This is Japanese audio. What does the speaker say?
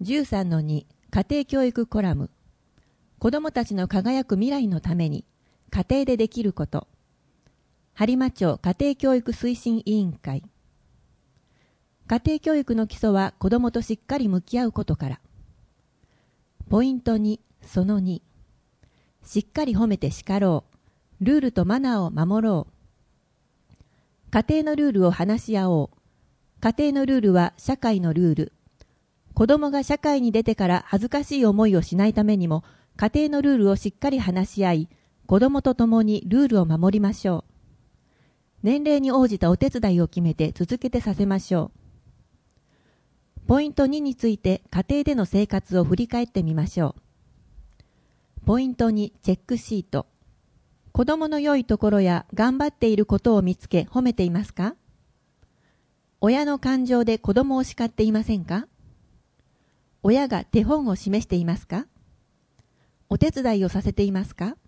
13-2 家庭教育コラム。子どもたちの輝く未来のために家庭でできること。播磨町家庭教育推進委員会。家庭教育の基礎は子どもとしっかり向き合うことから。ポイント2、その2。しっかり褒めて叱ろう。ルールとマナーを守ろう。家庭のルールを話し合おう。家庭のルールは社会のルール。子供が社会に出てから恥ずかしい思いをしないためにも、家庭のルールをしっかり話し合い、子供と共にルールを守りましょう。年齢に応じたお手伝いを決めて続けてさせましょう。ポイント2について家庭での生活を振り返ってみましょう。ポイント2、チェックシート。子供の良いところや頑張っていることを見つけ褒めていますか？親の感情で子供を叱っていませんか？親が手本を示していますか？お手伝いをさせていますか？